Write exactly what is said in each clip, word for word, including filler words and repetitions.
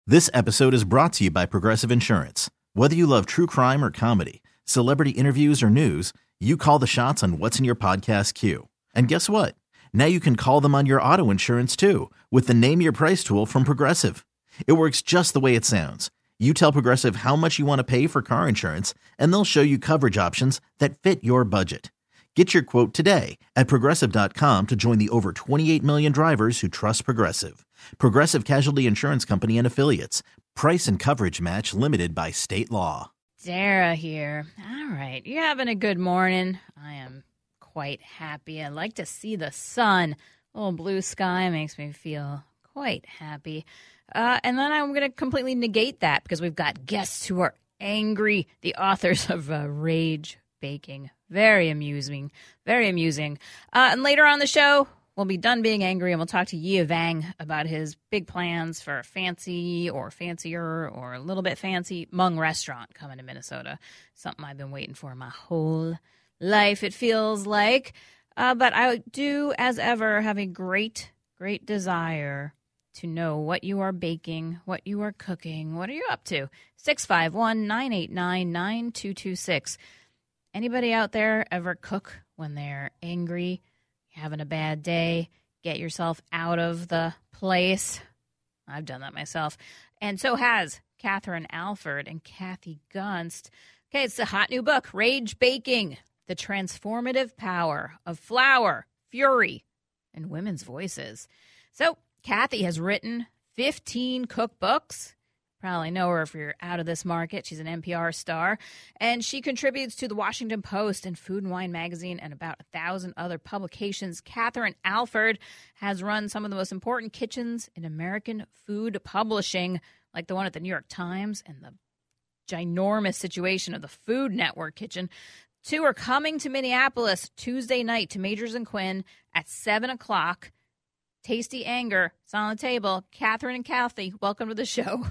This episode is brought to you by Progressive Insurance. Whether you love true crime or comedy, celebrity interviews or news, you call the shots on what's in your podcast queue. And guess what? Now you can call them on your auto insurance too with the Name Your Price tool from Progressive. It works just the way it sounds. You tell Progressive how much you want to pay for car insurance, and they'll show you coverage options that fit your budget. Get your quote today at Progressive dot com to join the over twenty-eight million drivers who trust Progressive. Progressive Casualty Insurance Company and Affiliates. Price and coverage match limited by state law. Sarah here. All right. You having a good morning? I am quite happy. I like to see the sun. A little blue sky makes me feel quite happy. Uh, and then I'm going to completely negate that because we've got guests who are angry, the authors of uh, Rage Baking. Very amusing. Very amusing. Uh, and later on the show, we'll be done being angry and we'll talk to Yia Vang about his big plans for a fancy or fancier or a little bit fancy Hmong restaurant coming to Minnesota. Something I've been waiting for my whole life, it feels like. Uh, but I do, as ever, have a great, great desire to know what you are baking, what you are cooking. What are you up to? six five one, nine eight nine, nine two two six. Anybody out there ever cook when they're angry, having a bad day, get yourself out of the place? I've done that myself. And so has Catherine Alford and Kathy Gunst. Okay, it's a hot new book, Rage Baking, The Transformative Power of Flour, Fury, and Women's Voices. So Kathy has written fifteen cookbooks. Probably know her if you're out of this market. She's an N P R star, and she contributes to the Washington Post and Food and Wine magazine and about a thousand other publications. Catherine Alford has run some of the most important kitchens in American food publishing, like the one at the New York Times and the ginormous situation of the Food Network kitchen. Two are coming to Minneapolis Tuesday night to Majors and Quinn at seven o'clock. Tasty Anger is on the table. Catherine and Kathy, welcome to the show.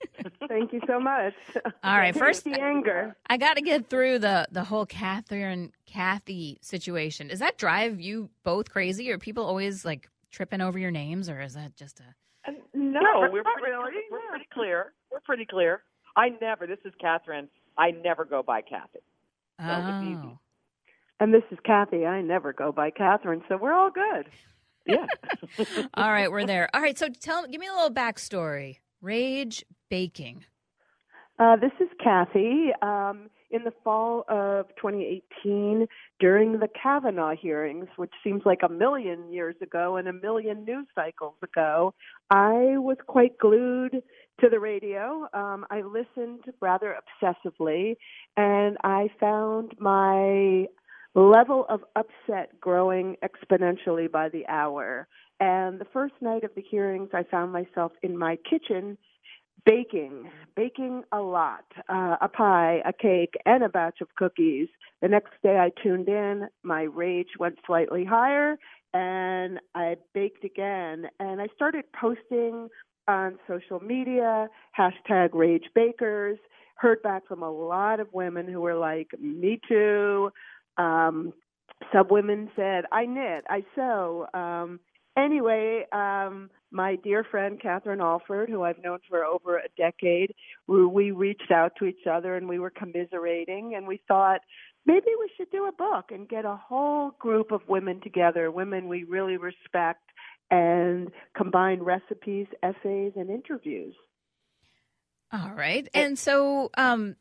Thank you so much. All right, first, the anger. I got to get through the the whole Catherine Kathy situation. Does that drive you both crazy? Are people always like tripping over your names, or is that just a? Uh, no, Not, we're not pretty, really. we're Yeah. pretty clear. We're pretty clear. I never. This is Catherine. I never go by Kathy. So it's easy. Oh, And this is Kathy. I never go by Catherine, so we're all good. Yeah. all right, we're there. All right, so tell, give me a little backstory. Rage Baking. Uh, this is Kathy. Um, in the fall of twenty eighteen, during the Kavanaugh hearings, which seems like a million years ago and a million news cycles ago, I was quite glued to the radio. Um, I listened rather obsessively, and I found my level of upset growing exponentially by the hour. And the first night of the hearings, I found myself in my kitchen baking, baking a lot, uh, a pie, a cake, and a batch of cookies. The next day I tuned in, my rage went slightly higher, and I baked again. And I started posting on social media, hashtag Rage Bakers, heard back from a lot of women who were like, me too. Um, some women said, I knit, I sew. Um, anyway, um, my dear friend Catherine Alford, who I've known for over a decade, we, we reached out to each other and we were commiserating, and we thought maybe we should do a book and get a whole group of women together, women we really respect, and combine recipes, essays, and interviews. All right, and so um,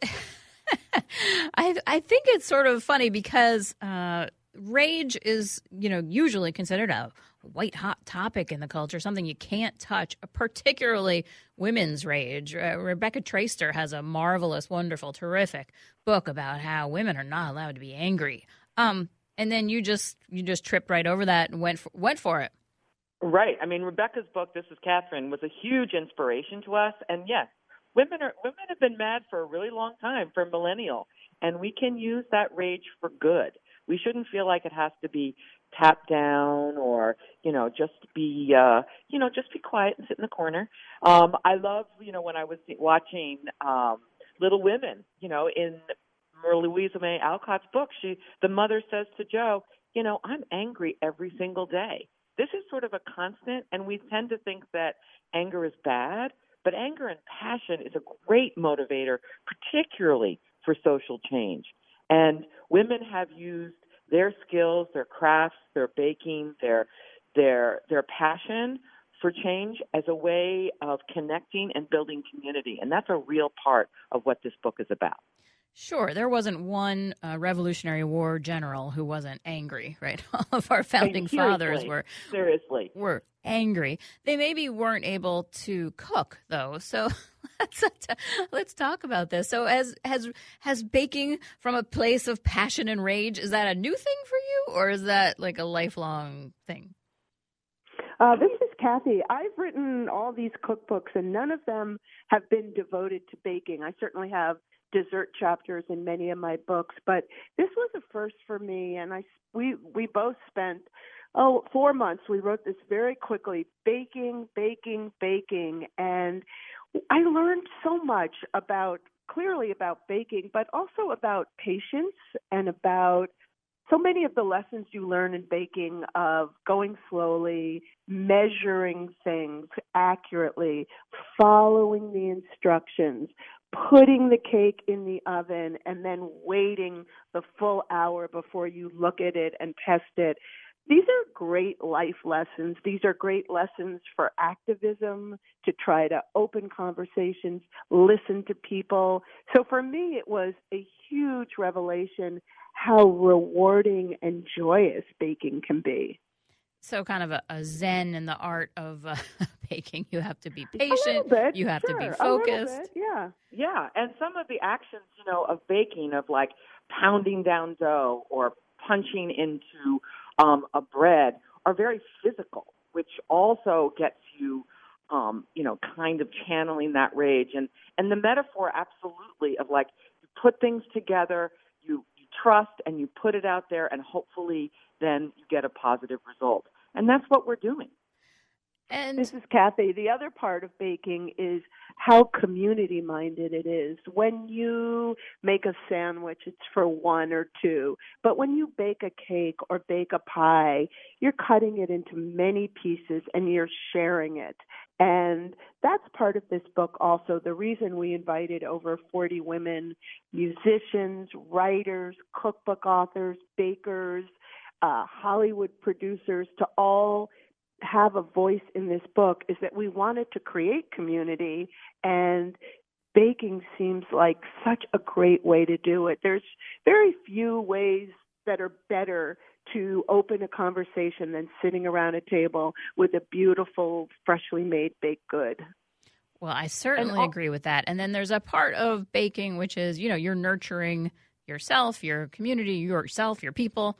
I I think it's sort of funny because uh, rage is, you know, usually considered a white hot topic in the culture, something you can't touch, particularly women's rage. Uh, Rebecca Traister has a marvelous, wonderful, terrific book about how women are not allowed to be angry. Um, and then you just you just tripped right over that and went for, went for it. Right. I mean, Rebecca's book, This is Catherine, was a huge inspiration to us. And yes, women are women have been mad for a really long time, for a millennial, and we can use that rage for good. We shouldn't feel like it has to be tapped down or, you know, just be, uh, you know, just be quiet and sit in the corner. Um, I love, you know, when I was watching um, Little Women, you know, in Louisa May Alcott's book, she, the mother says to Joe, you know, I'm angry every single day. This is sort of a constant, and we tend to think that anger is bad, But anger and passion is a great motivator, particularly for social change. And women have used their skills, their crafts, their baking, their their their passion for change as a way of connecting and building community. And that's a real part of what this book is about. Sure, there wasn't one uh, Revolutionary War general who wasn't angry, right? All of our founding Seriously, fathers were seriously were angry. They maybe weren't able to cook, though. So let's let's talk about this. So, as has has baking from a place of passion and rage, is that a new thing for you, or is that like a lifelong thing? Uh, this is Kathy. I've written all these cookbooks, and none of them have been devoted to baking. I certainly have dessert chapters in many of my books, but this was a first for me, and I we we both spent oh four months. We wrote this very quickly, baking, baking, baking, and I learned so much about clearly about baking, but also about patience and about so many of the lessons you learn in baking of going slowly, measuring things accurately, following the instructions, putting the cake in the oven, and then waiting the full hour before you look at it and test it. These are great life lessons. These are great lessons for activism, to try to open conversations, listen to people. So for me, it was a huge revelation how rewarding and joyous baking can be. So kind of a, a zen in the art of uh, baking. You have to be patient. A little bit, you have sure, to be a little focused. bit, yeah. Yeah, and some of the actions, you know, of baking, of like pounding down dough or punching into um, a bread, are very physical, which also gets you, um, you know, kind of channeling that rage. And, and the metaphor, absolutely, of like you put things together, you, you trust, and you put it out there, and hopefully then you get a positive result. And that's what we're doing. And this is Kathy. The other part of baking is how community-minded it is. When you make a sandwich, it's for one or two. But when you bake a cake or bake a pie, you're cutting it into many pieces and you're sharing it. And that's part of this book also. The reason we invited over forty women, musicians, writers, cookbook authors, bakers, uh, Hollywood producers, to all have a voice in this book is that we wanted to create community, and baking seems like such a great way to do it. There's very few ways that are better to open a conversation than sitting around a table with a beautiful, freshly made baked good. Well, I certainly all- agree with that. And then there's a part of baking, which is, you know, you're nurturing yourself, your community, yourself, your people.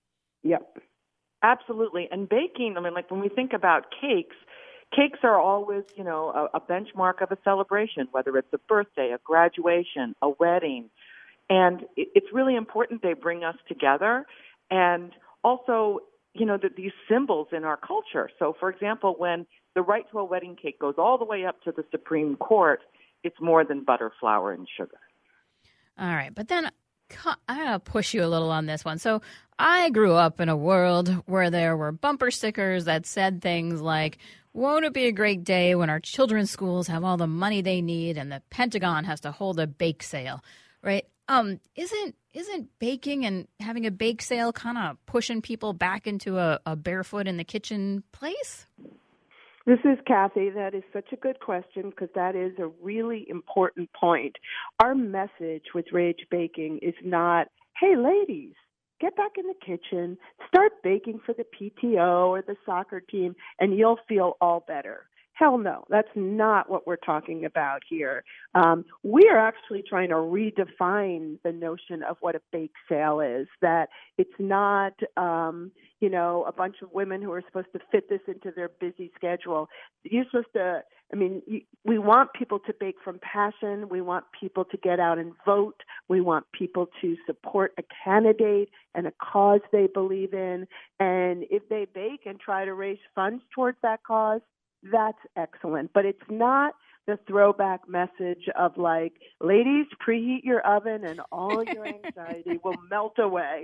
Yep. Absolutely. And baking, I mean, like when we think about cakes, cakes are always, you know, a, a benchmark of a celebration, whether it's a birthday, a graduation, a wedding. And it, it's really important they bring us together. And also, you know, that these symbols in our culture. So, for example, when the right to a wedding cake goes all the way up to the Supreme Court, it's more than butter, flour, and sugar. All right. But then I'm going to push you a little on this one. So I grew up in a world where there were bumper stickers that said things like, won't it be a great day when our children's schools have all the money they need and the Pentagon has to hold a bake sale, right? Um, isn't isn't baking and having a bake sale kind of pushing people back into a, a barefoot in the kitchen place? This is Kathy. That is such a good question because that is a really important point. Our message with Rage Baking is not, hey, ladies, get back in the kitchen, start baking for the P T O or the soccer team, and you'll feel all better. Hell no, that's not what we're talking about here. Um, we are actually trying to redefine the notion of what a bake sale is, that it's not, um, you know, a bunch of women who are supposed to fit this into their busy schedule. You're supposed to, I mean, you, we want people to bake from passion. We want people to get out and vote. We want people to support a candidate and a cause they believe in. And if they bake and try to raise funds towards that cause, that's excellent. But it's not the throwback message of like, ladies, preheat your oven and all your anxiety will melt away.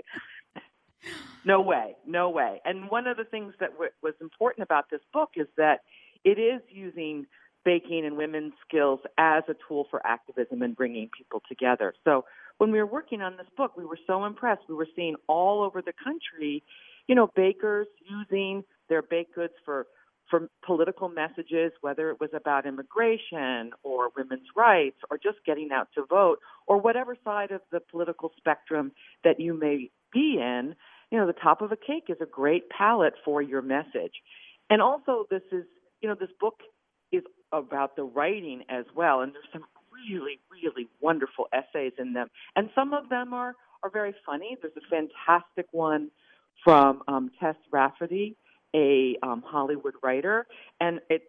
No way, no way. And one of the things that w- was important about this book is that it is using baking and women's skills as a tool for activism and bringing people together. So when we were working on this book, we were so impressed. We were seeing all over the country, you know, bakers using their baked goods for for political messages, whether it was about immigration or women's rights or just getting out to vote or whatever side of the political spectrum that you may be in. You know, the top of a cake is a great palette for your message. And also this is, you know, this book is about the writing as well. And there's some really, really wonderful essays in them. And some of them are, are very funny. There's a fantastic one from um, Tess Rafferty, a um, Hollywood writer, and it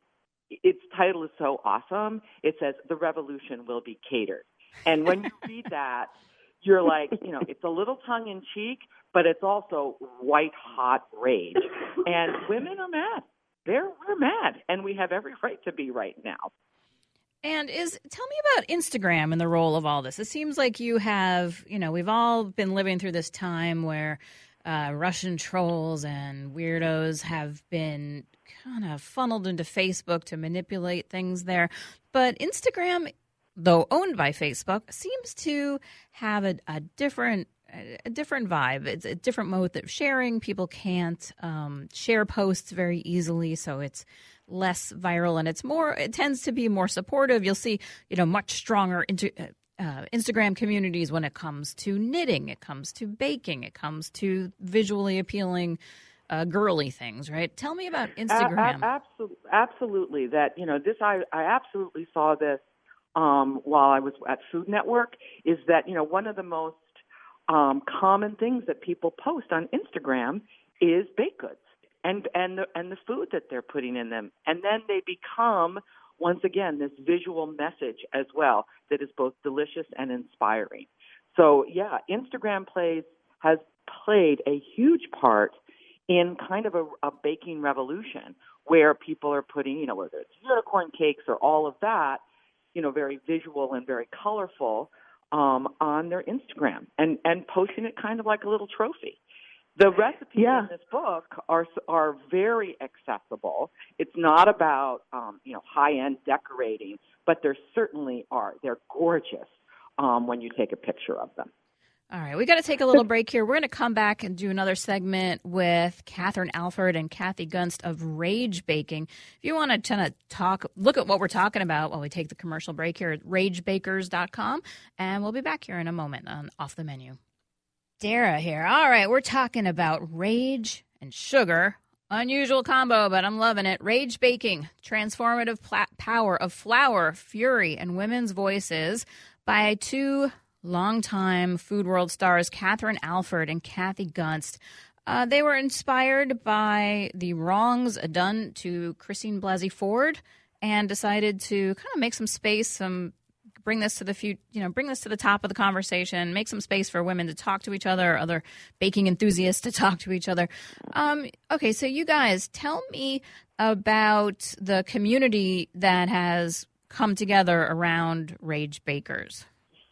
its title is so awesome. It says, "The Revolution Will Be Catered." And when you read that, you're like, you know, it's a little tongue-in-cheek, but it's also white-hot rage. And women are mad. They're, we're mad, and we have every right to be right now. And is tell me about Instagram and the role of all this. It seems like you have, you know, we've all been living through this time where Uh, Russian trolls and weirdos have been kind of funneled into Facebook to manipulate things there. But Instagram, though owned by Facebook, seems to have a, a different a different vibe. It's a different mode of sharing. People can't um, share posts very easily, so it's less viral, and it's more. It tends to be more supportive. You'll see, you know, much stronger into. Uh, Uh, Instagram communities when it comes to knitting, it comes to baking, it comes to visually appealing, uh, girly things, right? Tell me about Instagram. A- a- absolutely, absolutely. That, you know, this I, I absolutely saw this um, while I was at Food Network. Is that, you know, one of the most um, common things that people post on Instagram is baked goods and and the and the food that they're putting in them, and then they become, once again, this visual message as well that is both delicious and inspiring. So, yeah, Instagram plays has played a huge part in kind of a, a baking revolution where people are putting, you know, whether it's unicorn cakes or all of that, you know, very visual and very colorful um, on their Instagram and, and posting it kind of like a little trophy. The recipes yeah. in this book are are very accessible. It's not about um, you know high-end decorating, but there certainly are. They're gorgeous um, when you take a picture of them. All right, we got to take a little break here. We're going to come back and do another segment with Catherine Alford and Kathy Gunst of Rage Baking. If you want to kind of talk, look at what we're talking about while we take the commercial break here at rage bakers dot com, and we'll be back here in a moment on Off the Menu. Dara here. All right, we're talking about rage and sugar. Unusual combo, but I'm loving it. Rage Baking, transformative pla- power of flour, fury, and women's voices by two longtime Food World stars, Catherine Alford and Kathy Gunst. Uh, they were inspired by the wrongs done to Christine Blasey Ford and decided to kind of make some space, some bring this to the few, you know, bring this to the top of the conversation, make some space for women to talk to each other, other baking enthusiasts to talk to each other. Um, okay, so you guys, tell me about the community that has come together around Rage Bakers.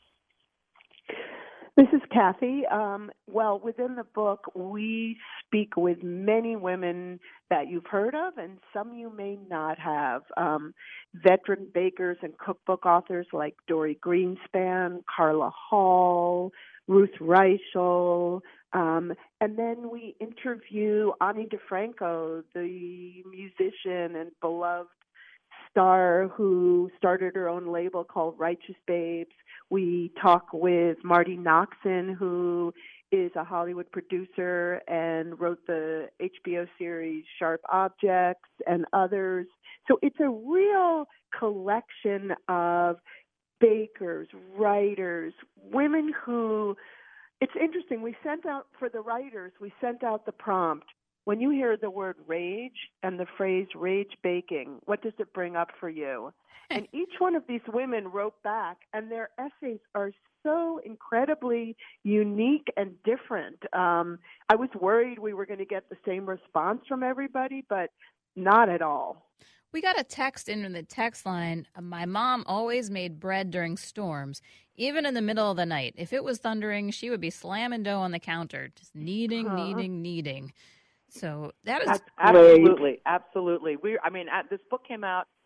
This is Kathy. Um, well, within the book, we speak with many women that you've heard of and some you may not have. Um, veteran bakers and cookbook authors like Dory Greenspan, Carla Hall, Ruth Reichel. Um, and then we interview Ani DeFranco, the musician and beloved star who started her own label called Righteous Babes. We talk with Marty Noxon, who is a Hollywood producer and wrote the H B O series Sharp Objects and others. So it's a real collection of bakers, writers, women who, it's interesting, we sent out, for the writers, we sent out the prompt. When you hear the word rage and the phrase rage baking, what does it bring up for you? And each one of these women wrote back, and their essays are so incredibly unique and different. Um, I was worried we were going to get the same response from everybody, but not at all. We got a text in the text line. My mom always made bread during storms, even in the middle of the night. If it was thundering, she would be slamming dough on the counter, just kneading, huh. kneading, kneading. So that is absolutely, absolutely. We, I mean, this book came out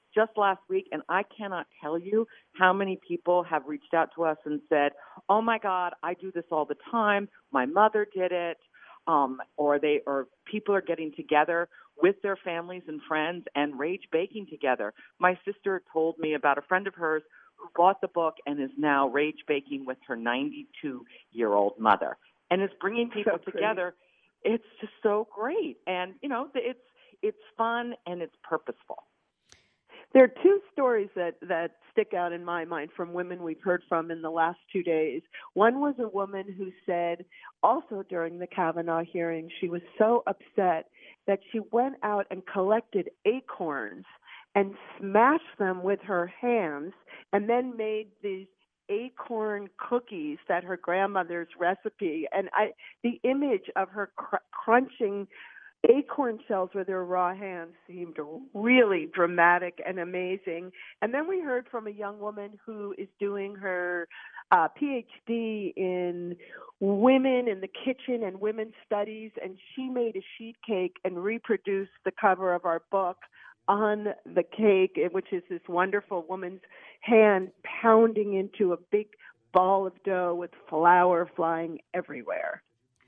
just last week, and I cannot tell you how many people have reached out to us and said, oh, my God, I do this all the time. My mother did it. Um, or they, or people are getting together with their families and friends and rage baking together. My sister told me about a friend of hers who bought the book and is now rage baking with her ninety-two-year-old mother, and is bringing people so together. It's just so great, and you know, it's it's fun and it's purposeful. There are two stories that, that stick out in my mind from women we've heard from in the last two days. One was a woman who said, also during the Kavanaugh hearing, she was so upset that she went out and collected acorns and smashed them with her hands and then made these acorn cookies that her grandmother's recipe. And I, the image of her cr- crunching acorn shells with her raw hands seemed really dramatic and amazing. And then we heard from a young woman who is doing her uh, P H D in women in the kitchen and women's studies, and she made a sheet cake and reproduced the cover of our book on the cake, which is this wonderful woman's hand pounding into a big ball of dough with flour flying everywhere.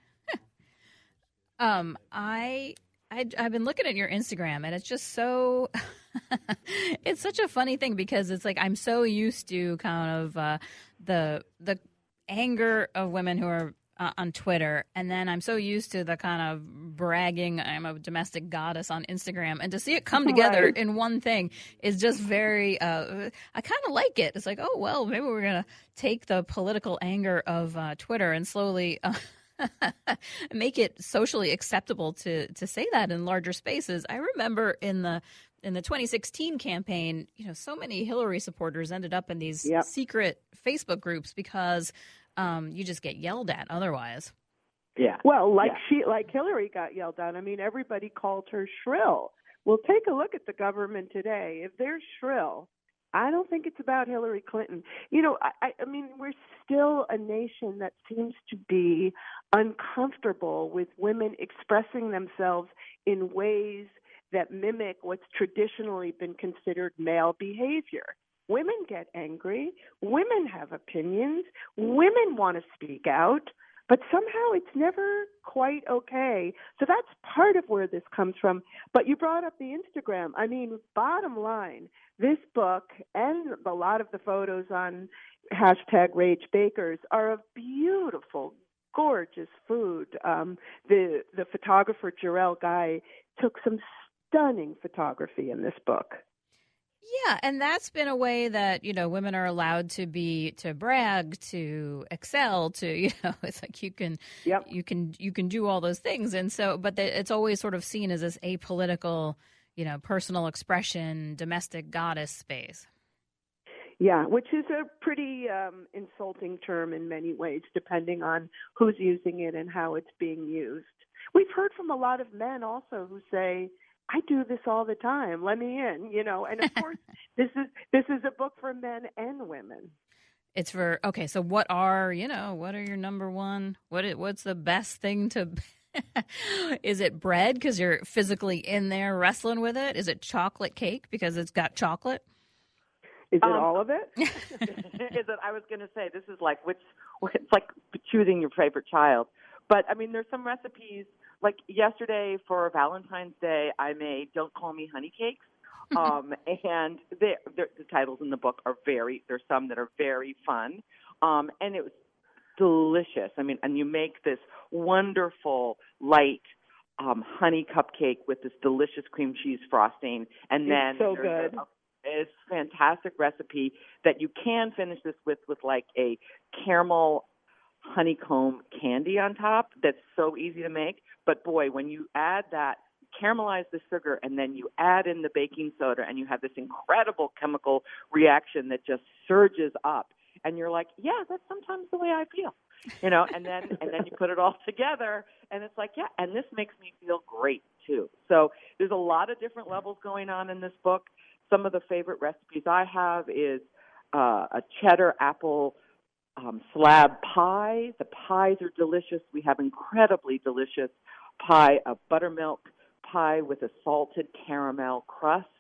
Um, I, I, I've been looking at your Instagram, and it's just so, it's such a funny thing because it's like I'm so used to kind of uh, the the anger of women who are uh, on Twitter, and then I'm so used to the kind of bragging, I'm a domestic goddess on Instagram, and to see it come together Right. in one thing is just very, uh, I kind of like it. It's like, oh, well, maybe we're going to take the political anger of uh, Twitter and slowly uh, make it socially acceptable to to say that in larger spaces. I remember in the in the twenty sixteen campaign, you know, so many Hillary supporters ended up in these Yep. secret Facebook groups because um, you just get yelled at otherwise. Yeah. Well, like yeah. she, like Hillary got yelled at. I mean, everybody called her shrill. Well, take a look at the government today. If they're shrill, I don't think it's about Hillary Clinton. You know, I, I mean, we're still a nation that seems to be uncomfortable with women expressing themselves in ways that mimic what's traditionally been considered male behavior. Women get angry. Women have opinions. Women want to speak out. But somehow it's never quite okay. So that's part of where this comes from. But you brought up the Instagram. I mean, bottom line, this book and a lot of the photos on hashtag Rage Bakers are of beautiful, gorgeous food. Um, the the photographer Jarrell Guy took some stunning photography in this book. Yeah, and that's been a way that, you know, women are allowed to be to brag, to excel, to, you know, it's like you can Yep. you can you can do all those things. And so but the, it's always sort of seen as this apolitical, you know, personal expression, domestic goddess space. Yeah, which is a pretty um, insulting term in many ways, depending on who's using it and how it's being used. We've heard from a lot of men also who say, I do this all the time. Let me in, you know. And of course, this is this is a book for men and women. It's for okay. So, what are you know? What are your number one? What is, what's the best thing to? Is it bread because you're physically in there wrestling with it? Is it chocolate cake because it's got chocolate? Is it Um, all of it? Is it? I was going to say this is like which it's like choosing your favorite child. But I mean, there's some recipes. Like yesterday for Valentine's Day, I made "Don't Call Me Honey Cakes," um, and the titles in the book are very. There's some that are very fun, um, and it was delicious. I mean, and you make this wonderful light um, honey cupcake with this delicious cream cheese frosting, and It's then so there's good. A, it's a fantastic recipe that you can finish this with with like a caramel honeycomb candy on top. That's so easy to make. But boy, when you add that, caramelize the sugar, and then you add in the baking soda, and you have this incredible chemical reaction that just surges up. And you're like, yeah, that's sometimes the way I feel, you know. And then and then you put it all together, and it's like, yeah, and this makes me feel great too. So there's a lot of different levels going on in this book. Some of the favorite recipes I have is uh, a cheddar apple um, slab pie. The pies are delicious. We have incredibly delicious pie, a buttermilk pie with a salted caramel crust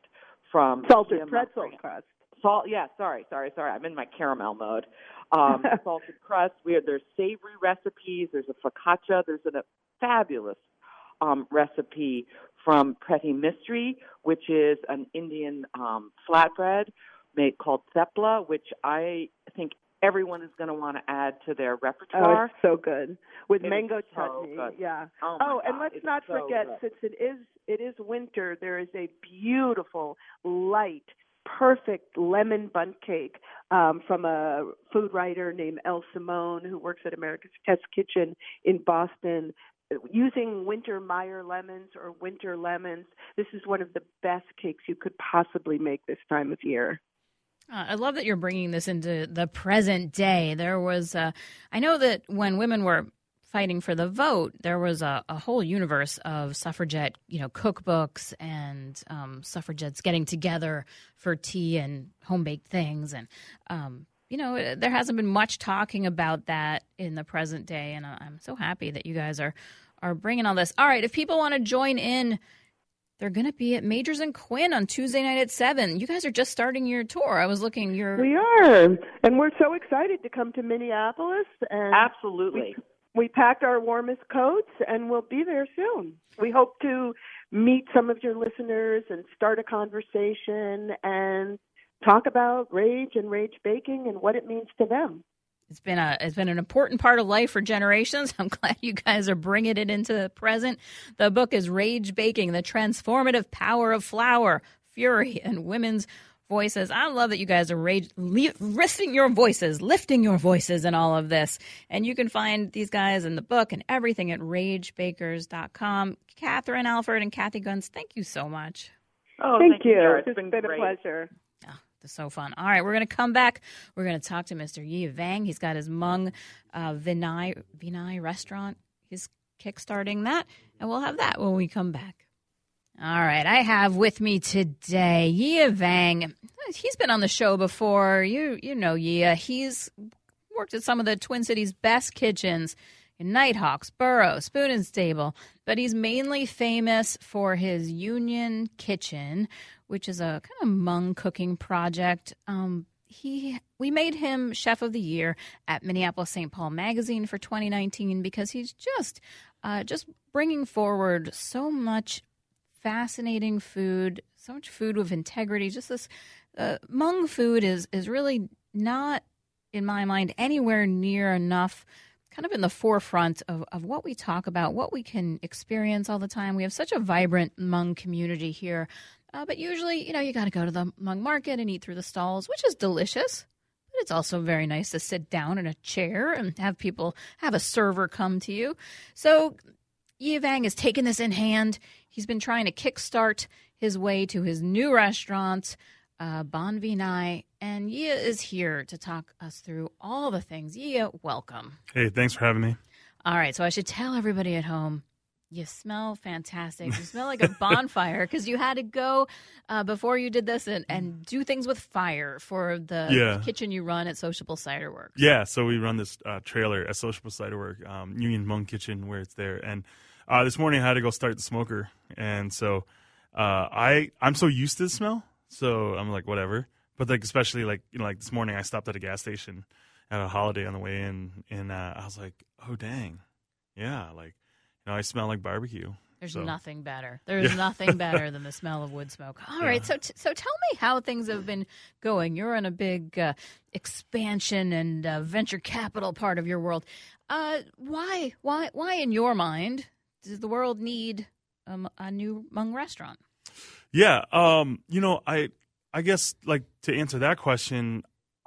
from salted Jim pretzel Montgomery. crust. Salt, yeah, sorry, sorry, sorry. I'm in my caramel mode. Um, salted crust. We have, there's savory recipes. There's a focaccia. There's a fabulous um, recipe from Preti Mistry, which is an Indian um, flatbread made called thepla, which I think everyone is going to want to add to their repertoire. Oh, it's so good with it mango so chutney. Good. Yeah. Oh, oh and God. let's It's not so forget, good. since it is it is winter, there is a beautiful, light, perfect lemon bundt cake um, from a food writer named Elle Simone, who works at America's Test Kitchen in Boston, using winter Meyer lemons or winter lemons. This is one of the best cakes you could possibly make this time of year. Uh, I love that you're bringing this into the present day. There was, uh, I know that when women were fighting for the vote, there was a, a whole universe of suffragette, you know, cookbooks and um, suffragettes getting together for tea and home-baked things. And, um, you know, there hasn't been much talking about that in the present day. And I'm so happy that you guys are, are bringing all this. All right, if people want to join in, they're going to be at Majors and Quinn on Tuesday night at seven. You guys are just starting your tour. I was looking. You're We are, and we're so excited to come to Minneapolis. And Absolutely. We, we packed our warmest coats, and we'll be there soon. We hope to meet some of your listeners and start a conversation and talk about rage and rage baking and what it means to them. It's been a it's been an important part of life for generations. I'm glad you guys are bringing it into the present. The book is Rage Baking: The Transformative Power of Flour, Fury, and Women's Voices. I love that you guys are rage, lifting your voices, lifting your voices in all of this. And you can find these guys in the book and everything at rage bakers dot com. Catherine Alford and Kathy Gunz, thank you so much. Oh, thank, thank you. you. It's It's been, been a great. pleasure. It's so fun. All right, we're going to come back. We're going to talk to Mister Yi Vang. He's got his Hmong uh, Vinay, Vinay restaurant. He's kickstarting that, and we'll have that when we come back. All right, I have with me today Yi Vang. He's been on the show before. You you know Yi. He's worked at some of the Twin Cities' best kitchens in Nighthawks, Burroughs, Spoon and Stable, but he's mainly famous for his Union Kitchen, which is a kind of Hmong cooking project. Um, he we made him Chef of the Year at Minneapolis Saint Paul Magazine for twenty nineteen because he's just uh, just bringing forward so much fascinating food, so much food with integrity. Just this uh, Hmong food is is really not, in my mind, anywhere near enough kind of in the forefront of, of what we talk about, what we can experience all the time. We have such a vibrant Hmong community here. Uh, but usually, you know, you got to go to the Hmong market and eat through the stalls, which is delicious. But it's also very nice to sit down in a chair and have people, have a server come to you. So Yi Vang has taken this in hand. He's been trying to kickstart his way to his new restaurant, uh, Bon Vinay. And Yi is here to talk us through all the things. Yi, welcome. Hey, thanks for having me. All right, so I should tell everybody at home, you smell fantastic. You smell like a bonfire because you had to go uh, before you did this and, and do things with fire for the Yeah. kitchen you run at Sociable Cider Works. Yeah, so we run this uh, trailer at Sociable Cider Work, um, Union Hmong Kitchen, where it's there. And uh, this morning I had to go start the smoker. And so uh, I, I'm so used to the smell, so I'm like, whatever. But like especially like, you know, like this morning I stopped at a gas station at a Holiday on the way in, and uh, I was like, oh, dang. Yeah, like, you know, I smell like barbecue. There's so. nothing better. There's Yeah. nothing better than the smell of wood smoke. All right, Yeah. so t- so tell me how things have been going. You're in a big uh, expansion and uh, venture capital part of your world. Uh, why, why, why, in your mind, does the world need um, a new Hmong restaurant? Yeah, um, you know, I I guess like to answer that question,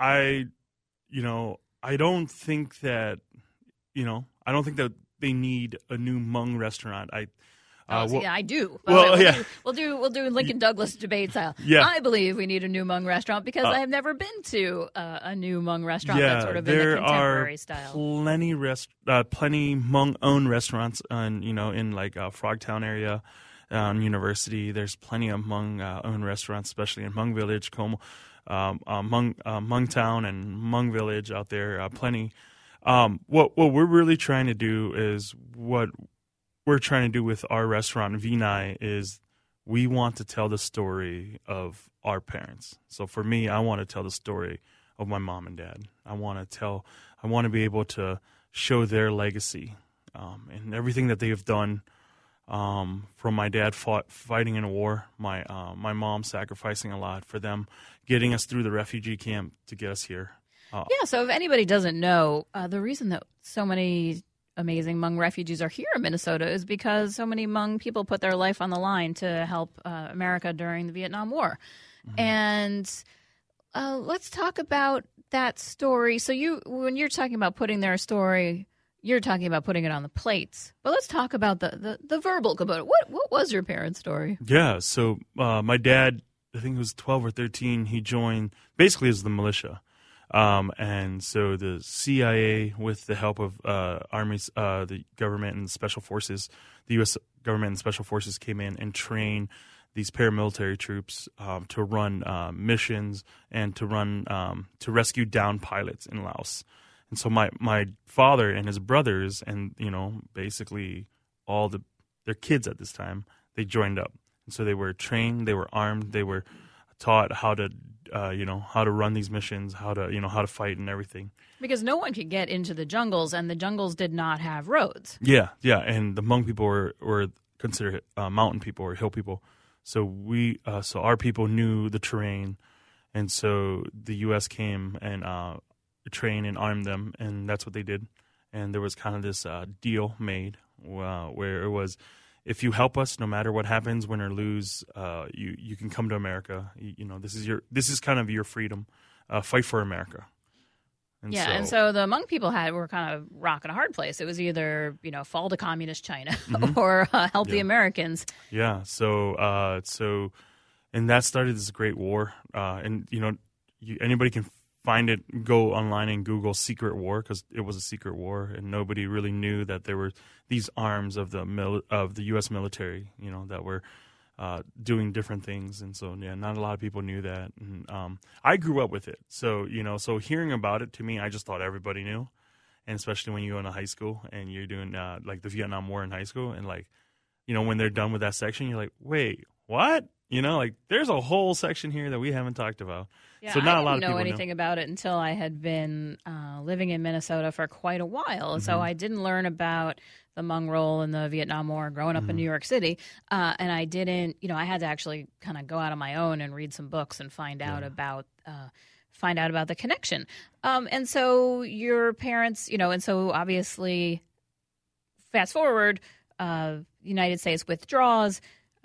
I you know, I don't think that you know, I don't think that they need a new Hmong restaurant. I uh, oh, well, yeah, I do. well, we'll yeah. do, we'll do we'll do Lincoln Douglas debate style. Yeah. I believe we need a new Hmong restaurant because Uh, I have never been to uh, a new Hmong restaurant yeah, that's sort of in there the contemporary are style. plenty rest uh, plenty Hmong owned restaurants on you know in like uh, Frogtown area. On University, there's plenty of Hmong uh, owned restaurants, especially in Hmong Village, Como, um, uh, Hmong, uh, Hmong Town, and Hmong Village out there. Uh, plenty. Um, what what we're really trying to do is what we're trying to do with our restaurant Vinay is we want to tell the story of our parents. So for me, I want to tell the story of my mom and dad. I want to tell, I want to be able to show their legacy um, and everything that they have done. Um, from my dad fought, fighting in a war, my uh, my mom sacrificing a lot for them, getting us through the refugee camp to get us here. Uh, Yeah, so if anybody doesn't know, uh, the reason that so many amazing Hmong refugees are here in Minnesota is because so many Hmong people put their life on the line to help uh, America during the Vietnam War. Mm-hmm. And uh, let's talk about that story. So you, when you're talking about putting their story, you're talking about putting it on the plates. But let's talk about the, the, the verbal component. What what was your parents' story? Yeah, so uh, my dad, I think it was twelve or thirteen, he joined basically as the militia. Um, and so the C I A, with the help of uh, armies, uh, the government and special forces, the U S government and special forces came in and trained these paramilitary troops um, to run uh, missions and to run um, to rescue downed pilots in Laos. And so my, my father and his brothers and, you know, basically all the their kids at this time, they joined up. And so they were trained, they were armed, they were taught how to, uh, you know, how to run these missions, how to, you know, how to fight and everything. Because no one could get into the jungles, and the jungles did not have roads. Yeah, yeah, and the Hmong people were, were considered uh, mountain people or hill people. So we, uh, so our people knew the terrain, and so the U S came and uh, trained and armed them, and that's what they did. And there was kind of this uh, deal made uh, where it was, if you help us, no matter what happens, win or lose, uh, you you can come to America. You, you know, this is your this is kind of your freedom. Uh, fight for America. And yeah, so, and so the Hmong people had were kind of rock in a hard place. It was either, you know, fall to communist China mm-hmm. or uh, help yeah. the Americans. Yeah. So uh, so, and that started this great war. Uh, and you know, you, anybody can find it. Go online and Google "secret war" because it was a secret war, and nobody really knew that there were these arms of the mil- of the U S military. You know, that were uh, doing different things, and so yeah, not a lot of people knew that. And um, I grew up with it, so you know, so hearing about it to me, I just thought everybody knew, and especially when you go into high school and you're doing uh, like the Vietnam War in high school, and like, you know, when they're done with that section, you're like, wait, what? You know, like there's a whole section here that we haven't talked about. Yeah, so not I a lot didn't of know people anything about it until I had been uh, living in Minnesota for quite a while. Mm-hmm. So I didn't learn about the Hmong role in the Vietnam War growing up mm-hmm. in New York City. Uh, and I didn't, you know, I had to actually kind of go out on my own and read some books and find out yeah. about uh, find out about the connection. Um, and so your parents, you know, and so obviously, fast forward, uh, United States withdraws.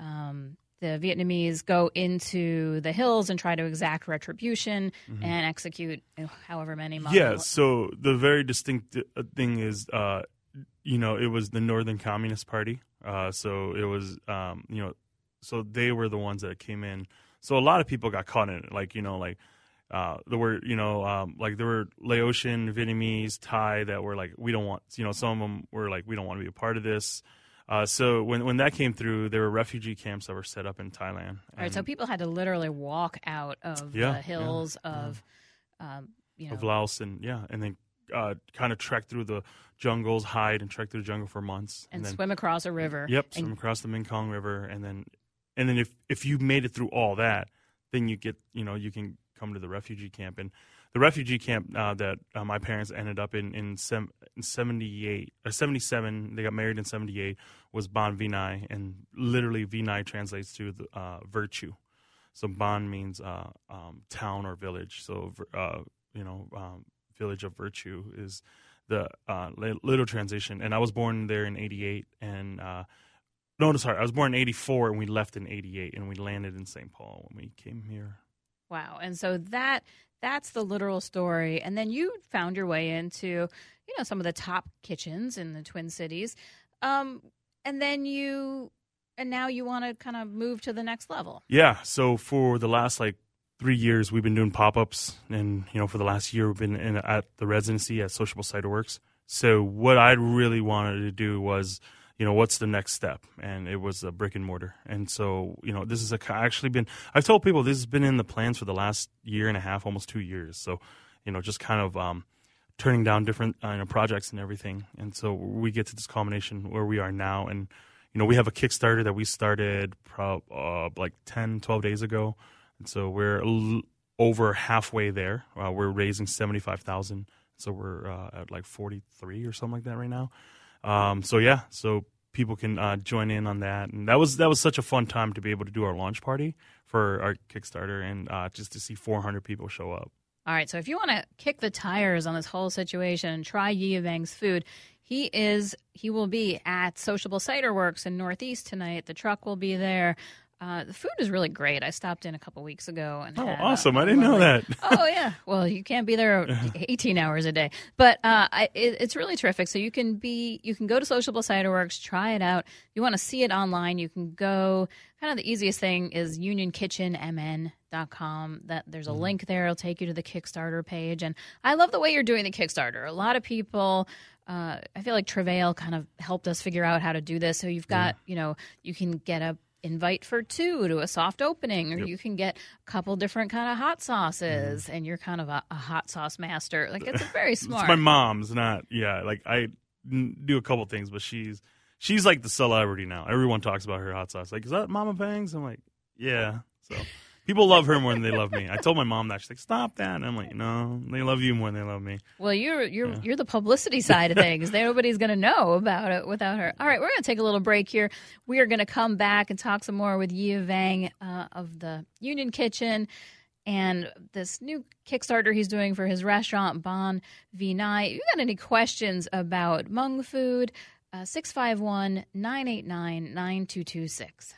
Um, The Vietnamese go into the hills and try to exact retribution mm-hmm. and execute however many Hmong. Yeah, so the very distinct thing is, uh, you know, it was the Northern Communist Party. Uh, so it was, um, you know, so they were the ones that came in. So a lot of people got caught in it. Like, you know, like uh, there were, you know, um, like there were Laotian, Vietnamese, Thai that were like, we don't want, you know, some of them were like, we don't want to be a part of this. Uh, so when when that came through, there were refugee camps that were set up in Thailand. All right, so people had to literally walk out of yeah, the hills yeah, of, yeah. Um, you know, of Laos, and yeah, and then uh, kind of trek through the jungles, hide and trek through the jungle for months, and, and then, swim across a river. Yep, and, swim across the Mekong River, and then and then if if you made it through all that, then you get you know you can come to the refugee camp. And the refugee camp uh, that uh, my parents ended up in in, sem- in seventy-eight or seventy-seven, they got married in seventy-eight, was Ban Vinai, and literally Vinai translates to the, uh, virtue. So Ban means uh, um, town or village. So uh, you know, um, village of virtue is the uh, little transition. And I was born there in eighty-eight, and uh, no, sorry, I was born in eighty-four, and we left in eighty-eight, and we landed in Saint Paul when we came here. Wow, and so that. That's the literal story. And then you found your way into, you know, some of the top kitchens in the Twin Cities. Um, and then you, and now you want to kind of move to the next level. Yeah. So for the last like three years, we've been doing pop-ups. And, you know, for the last year, we've been in, at the residency at Sociable Cider Works. So what I really wanted to do was, you know, what's the next step? And it was a brick and mortar. And so, you know, this is a, actually been, I've told people this has been in the plans for the last year and a half, almost two years. So, you know, just kind of um, turning down different uh, you know, projects and everything. And so we get to this culmination where we are now. And, you you know, we have a Kickstarter that we started pro- uh, like ten, twelve days ago. And so we're l- over halfway there. Uh, we're raising seventy-five thousand dollars. So we're uh, at like forty-three or something like that right now. Um, so yeah, so people can uh, join in on that. And that was that was such a fun time to be able to do our launch party for our Kickstarter and uh, just to see four hundred people show up. All right, so if you want to kick the tires on this whole situation and try Yi Vang's food, he is he will be at Sociable Cider Works in Northeast tonight. The truck will be there. Uh, the food is really great. I stopped in a couple weeks ago. And oh, had, awesome. Uh, I didn't know that. Oh, yeah. Well, you can't be there eighteen hours a day. But uh, I, it, it's really terrific. So you can be, you can go to Sociable Cider Works, try it out. If you want to see it online, you can go. Kind of the easiest thing is union kitchen m n dot com. That there's a link there. It'll take you to the Kickstarter page. And I love the way you're doing the Kickstarter. A lot of people, uh, I feel like Travail kind of helped us figure out how to do this. So you've got, yeah. you know, you can get a invite for two to a soft opening, or yep. you can get a couple different kind of hot sauces, mm. and you're kind of a, a hot sauce master. Like, it's very smart. It's my mom's, not yeah. Like, I do a couple things, but she's she's like the celebrity now. Everyone talks about her hot sauce. Like, is that Mama Pang's? I'm like, yeah. So people love her more than they love me. I told my mom that. She's like, stop that. And I'm like, no, they love you more than they love me. Well, you're you're yeah. you're the publicity side of things. Nobody's going to know about it without her. All right, we're going to take a little break here. We are going to come back and talk some more with Yi Vang uh, of the Union Kitchen and this new Kickstarter he's doing for his restaurant, Bon Vinai. If you got any questions about Hmong food, uh, six five one, nine eight nine, nine two two six.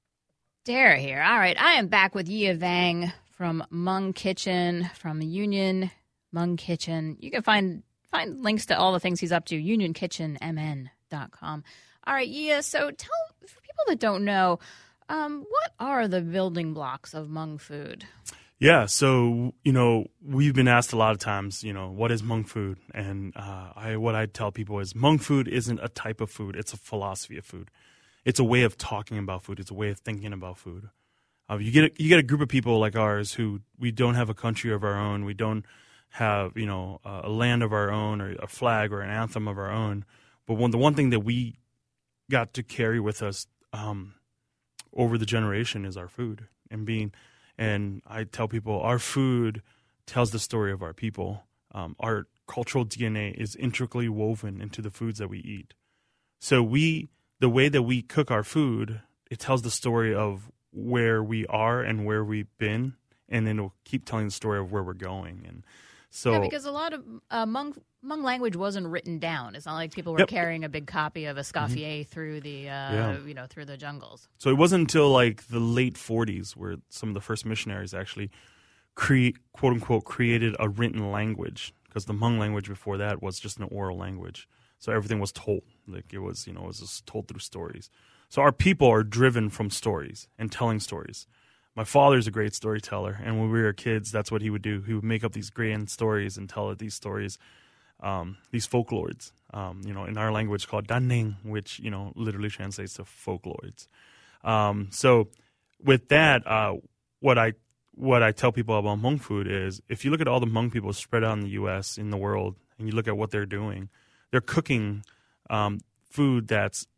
Dara here. All right, I am back with Yi Vang from Hmong Kitchen, from Union Hmong Kitchen. You can find find links to all the things he's up to, union kitchen m n dot com. All right, Yi, so tell, for people that don't know, um, what are the building blocks of Hmong food? Yeah, so, you know, we've been asked a lot of times, you know, what is Hmong food? And uh, I, what I tell people is Hmong food isn't a type of food, it's a philosophy of food. It's a way of talking about food. It's a way of thinking about food. Uh, you get a, you get a group of people like ours who we don't have a country of our own. We don't have, you know, uh, a land of our own or a flag or an anthem of our own. But one, the one thing that we got to carry with us um, over the generation is our food. And being, and I tell people our food tells the story of our people. Um, our cultural D N A is intricately woven into the foods that we eat. So we. The way that we cook our food, it tells the story of where we are and where we've been, and then it'll keep telling the story of where we're going. And so, yeah, because a lot of uh, Hmong, Hmong language wasn't written down. It's not like people were yep. carrying a big copy of Escoffier mm-hmm. through the, uh, yeah. you know, through the jungles. So it wasn't until like the late forties where some of the first missionaries actually create, quote unquote, created a written language, because the Hmong language before that was just an oral language. So everything was told, like it was, you know, it was just told through stories. So our people are driven from stories and telling stories. My father's a great storyteller, and when we were kids, that's what he would do. He would make up these grand stories and tell these stories, um, these folklores, um, you know, in our language called Danning, which, you know, literally translates to folklores. Um, so with that, uh, what I what I tell people about Hmong food is, if you look at all the Hmong people spread out in the U S, in the world, and you look at what they're doing, they're cooking um, food that's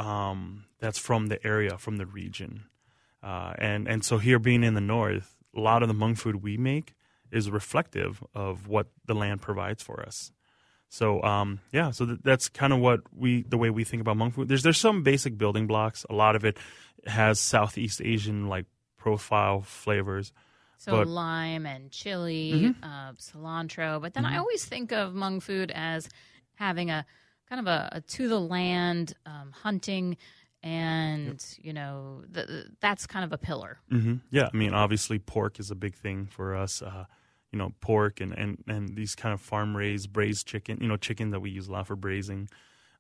um, that's from the area, from the region. Uh, and, and so here being in the north, a lot of the Hmong food we make is reflective of what the land provides for us. So, um, yeah, so th- that's kind of what we, the way we think about Hmong food. There's, there's some basic building blocks. A lot of it has Southeast Asian, like, profile flavors. So but, lime and chili, mm-hmm. uh, cilantro. But then mm-hmm. I always think of Hmong food as having a kind of a, a to-the-land um, hunting, and, yep. you know, the, that's kind of a pillar. Mm-hmm. Yeah, I mean, obviously pork is a big thing for us. Uh, you know, pork and, and, and these kind of farm-raised, braised chicken, you know, chicken that we use a lot for braising.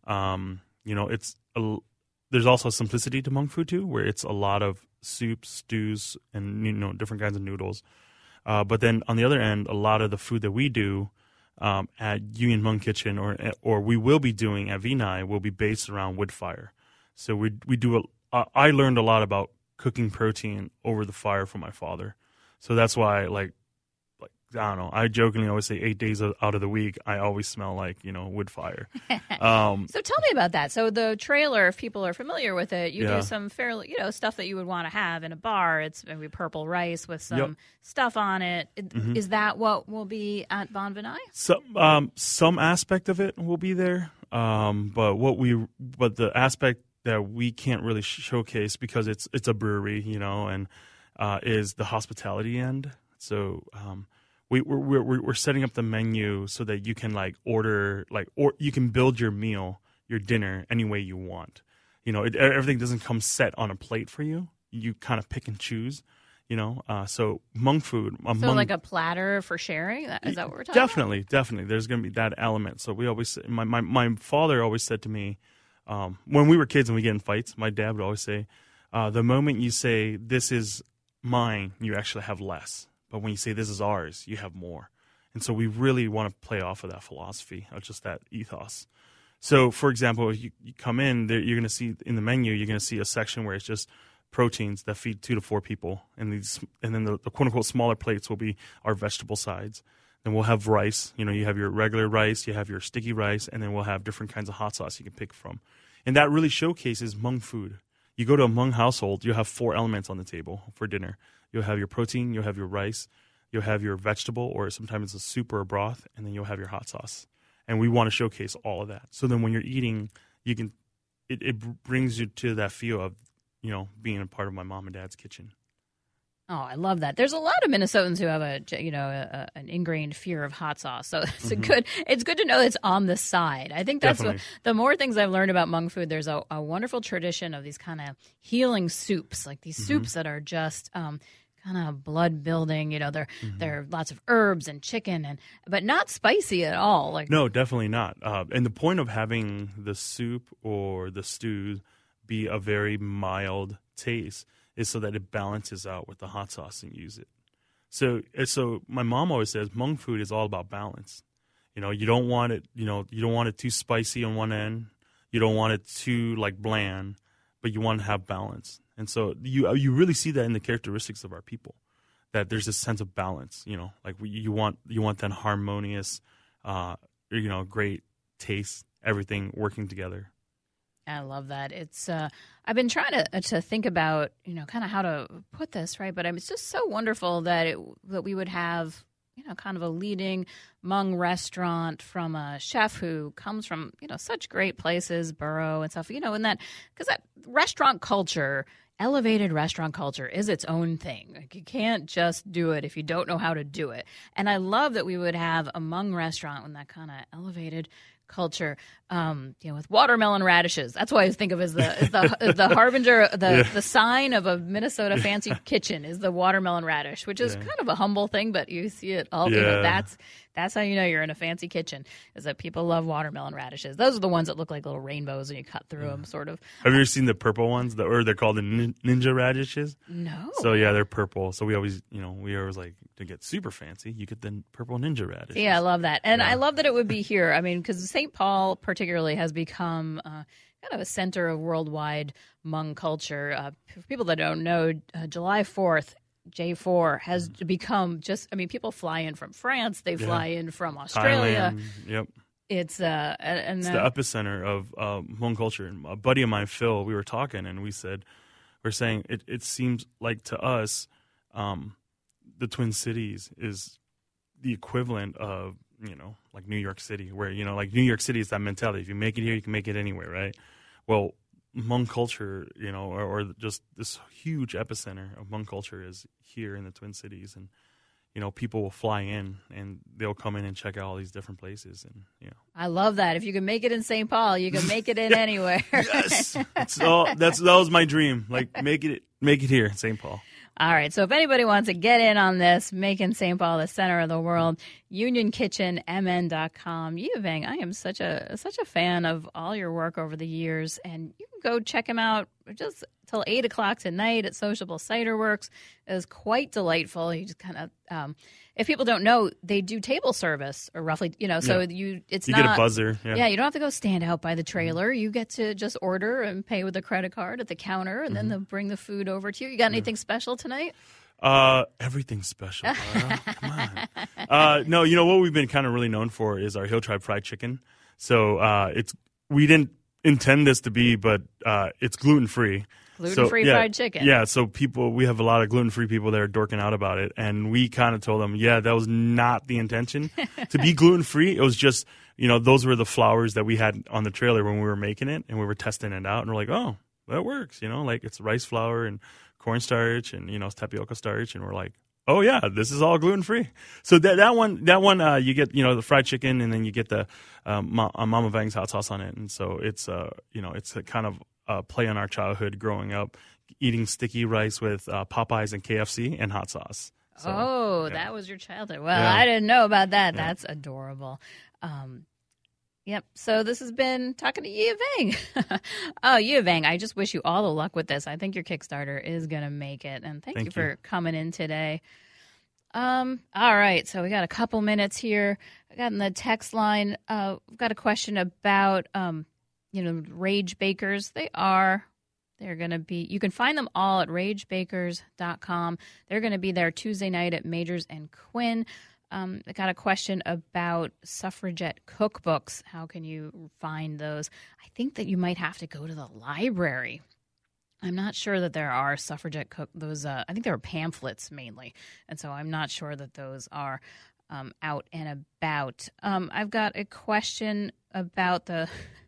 Um, you know, it's a, there's also simplicity to Hmong food, too, where it's a lot of soups, stews, and, you know, different kinds of noodles. Uh, but then on the other end, a lot of the food that we do um, at Union Hmong Kitchen, or or we will be doing at Vinai, will be based around wood fire. So we we do a, uh, I learned a lot about cooking protein over the fire from my father. So that's why, like, like I don't know. I jokingly always say eight days out of the week, I always smell like, you know, wood fire. Um, so tell me about that. So the trailer, if people are familiar with it, you Yeah. do some fairly, you know, stuff that you would want to have in a bar. It's maybe purple rice with some Yep. stuff on it. It- Mhm. Is that what will be at Bon Vinay? So, um, some aspect of it will be there, um, but what we, but the aspect that we can't really sh- showcase because it's it's a brewery, you know, and uh, is the hospitality end. So, um, we we're, we're we're setting up the menu so that you can like order like or you can build your meal, your dinner any way you want. You know, it, everything doesn't come set on a plate for you. You kind of pick and choose. You know, uh, so Hmong food. Uh, So Hmong, like a platter for sharing? That- Is that what we're talking Definitely, definitely. There's going to be that element. So we always, my, my, my father always said to me, um, when we were kids and we get in fights, my dad would always say, uh, the moment you say, this is mine, you actually have less. But when you say, this is ours, you have more. And so we really want to play off of that philosophy, of just that ethos. So, for example, if you, you come in, there, you're going to see in the menu, you're going to see a section where it's just proteins that feed two to four people, and these, and then the, the quote unquote smaller plates will be our vegetable sides. Then we'll have rice. You know, you have your regular rice, you have your sticky rice, and then we'll have different kinds of hot sauce you can pick from. And that really showcases Hmong food. You go to a Hmong household, you'll have four elements on the table for dinner. You'll have your protein, you'll have your rice, you'll have your vegetable, or sometimes it's a soup or a broth, and then you'll have your hot sauce. And we want to showcase all of that. So then when you're eating, you can, it, it brings you to that feel of, you know, being a part of my mom and dad's kitchen. Oh, I love that. There's a lot of Minnesotans who have a, you know, a, a, an ingrained fear of hot sauce. So it's Mm-hmm. a good. It's good to know it's on the side. I think that's what, Definitely. the more things I've learned about Hmong food. There's a, a wonderful tradition of these kind of healing soups, like these Mm-hmm. soups that are just um, kind of blood building. You know, they're Mm-hmm. they're lots of herbs and chicken, and but not spicy at all. Like No, definitely not. Uh, and the point of having the soup or the stew be a very mild taste is so that it balances out with the hot sauce and use it. So, so my mom always says Hmong food is all about balance. You know, you don't want it. You know, you don't want it too spicy on one end. You don't want it too like bland, but you want to have balance. And so you you really see that in the characteristics of our people, that there's this sense of balance. You know, like we, you want you want that harmonious, uh, you know, great taste, everything working together. I love that. It's uh, I've been trying to to think about, you know, kind of how to put this right, but I mean, it's just so wonderful that it that we would have, you know, kind of a leading Hmong restaurant from a chef who comes from, you know, such great places, Borough and stuff, you know, and that because that restaurant culture, elevated restaurant culture is its own thing. Like you can't just do it if you don't know how to do it. And I love that we would have a Hmong restaurant with that kind of elevated culture, um, you know, with watermelon radishes. That's what I think of as the as the as the harbinger, the Yeah. the sign of a Minnesota fancy kitchen is the watermelon radish, which is Yeah. kind of a humble thing, but you see it all. You know, Yeah. that's that's how you know you're in a fancy kitchen, is that people love watermelon radishes. Those are the ones that look like little rainbows when you cut through them, sort of. Have you ever seen the purple ones? The, or they're called the nin- ninja radishes. No. So yeah, they're purple. So we always, you know, we always like to get super fancy. You get the purple ninja radish. Yeah, I love that. And Yeah. I love that it would be here. I mean, because Saint Paul particularly has become uh, kind of a center of worldwide Hmong culture. Uh, for people that don't know, uh, July fourth, J four, has become just, I mean, people fly in from France. They fly in from Australia. Thailand. Yep. It's, uh, and It's uh, the epicenter of uh, Hmong culture. And a buddy of mine, Phil, we were talking and we said, we're saying it, it seems like to us, um, the Twin Cities is the equivalent of, you know, like New York City, where, you know, like New York City is that mentality. If you make it here, you can make it anywhere, right? Well, Hmong culture, you know, or, or just this huge epicenter of Hmong culture is here in the Twin Cities. And, you know, people will fly in and they'll come in and check out all these different places. And, you know. I love that. If you can make it in Saint Paul, you can make it in anywhere. Yes. That's all, that's, that was my dream. Like, make it, make it here in Saint Paul. All right. So if anybody wants to get in on this, making Saint Paul the center of the world, union kitchen m n dot com. Yuvang, I am such a such a fan of all your work over the years, and you can go check him out just till eight o'clock tonight at Sociable Cider Works. It is quite delightful. You just kind of, um, if people don't know, they do table service, or roughly, you know. So Yeah. you, it's You not get a buzzer. Yeah. Yeah, you don't have to go stand out by the trailer. You get to just order and pay with a credit card at the counter, and then they'll bring the food over to you. You got anything special tonight? Uh, everything's special. Laura. Come on. Uh, no, you know what we've been kind of really known for is our Hill Tribe fried chicken. So uh, it's we didn't intend this to be, but uh, it's gluten free. Gluten-free so, yeah, fried chicken. Yeah, so people, we have a lot of gluten-free people that are dorking out about it, and we kind of told them, yeah, that was not the intention to be gluten-free. It was just, you know, those were the flours that we had on the trailer when we were making it, and we were testing it out, and we're like, oh, that works, you know, like it's rice flour and cornstarch and, you know, it's tapioca starch, and we're like, oh yeah, this is all gluten-free. So that that one, that one, uh, you get, you know, the fried chicken, and then you get the um, Ma- uh, Mama Vang's hot sauce on it, and so it's, uh, you know, it's a kind of Uh, play on our childhood growing up, eating sticky rice with uh, Popeyes and K F C and hot sauce. So, oh, yeah. that was your childhood. Well, Yeah. I didn't know about that. Yeah. That's adorable. Um, yep. So this has been Talking to Yi Vang. Oh, Yi Vang, I just wish you all the luck with this. I think your Kickstarter is going to make it. And thank, Thank you you. for coming in today. Um. All right. So we got a couple minutes here. I got in the text line. Uh, we've got a question about um. you know, Rage Bakers. They are, they're going to be, you can find them all at rage bakers dot com. They're going to be there Tuesday night at Majors and Quinn. Um, I got a question about suffragette cookbooks. How can you find those? I think that you might have to go to the library. I'm not sure that there are suffragette cook, those, uh, I think there are pamphlets mainly. And so I'm not sure that those are um, out and about. Um, I've got a question about the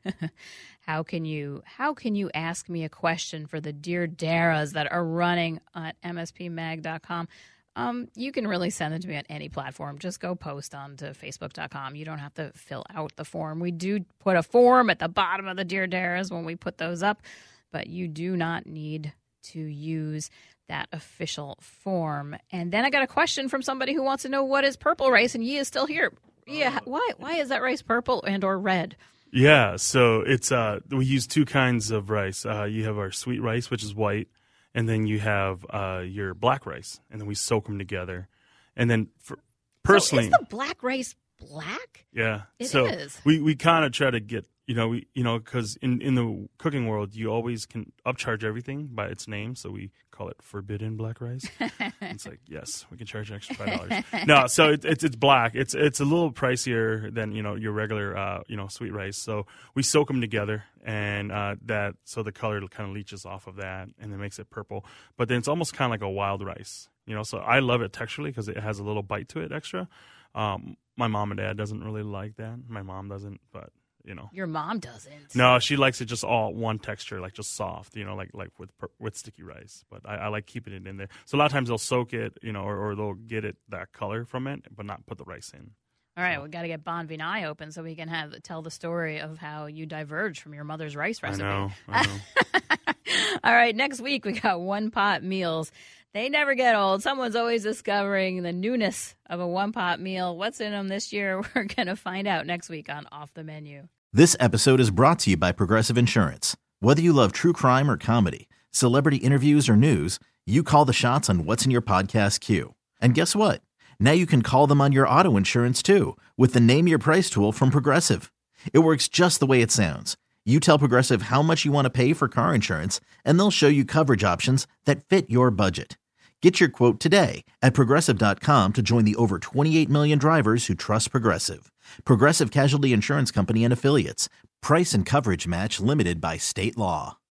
how can you how can you ask me a question for the Dear Daras that are running at m s p mag dot com. Um, you can really send them to me on any platform. Just go post onto facebook dot com. You don't have to fill out the form. We do put a form at the bottom of the Dear Daras when we put those up, but you do not need to use that official form. And then I got a question from somebody who wants to know what is purple rice, and Yi is still here. Yeah, why why is that rice purple and or red? Yeah, so it's uh, we use two kinds of rice. Uh, you have our sweet rice, which is white, and then you have uh, your black rice, and then we soak them together. And then for, personally, so is the black rice black? yeah, It so is. we we kind of try to get, you know, we you know, because in, in the cooking world, you always can upcharge everything by its name, so we call it forbidden black rice. It's like, yes, we can charge an extra five dollars. No, so it, it's it's black. It's it's a little pricier than, you know, your regular uh, you know, sweet rice. So we soak them together, and uh, that so the color kind of leaches off of that, and it makes it purple. But then it's almost kind of like a wild rice, you know. So I love it texturally because it has a little bite to it extra. Um, my mom and dad doesn't really like that. My mom doesn't, but you know. Your mom doesn't. No, she likes it just all one texture, like just soft, you know, like like with with sticky rice. But I, I like keeping it in there. So a lot of times they'll soak it, you know, or, or they'll get it that color from it, but not put the rice in. All right, we got to get Bon Vinay open so we can have tell the story of how you diverged from your mother's rice recipe. I know. I know. All right, next week we got one pot meals. They never get old. Someone's always discovering the newness of a one pot meal. What's in them this year? We're going to find out next week on Off the Menu. This episode is brought to you by Progressive Insurance. Whether you love true crime or comedy, celebrity interviews or news, you call the shots on what's in your podcast queue. And guess what? Now you can call them on your auto insurance too with the Name Your Price tool from Progressive. It works just the way it sounds. You tell Progressive how much you want to pay for car insurance, and they'll show you coverage options that fit your budget. Get your quote today at progressive dot com to join the over twenty-eight million drivers who trust Progressive. Progressive Casualty Insurance Company and Affiliates. Price and coverage match limited by state law.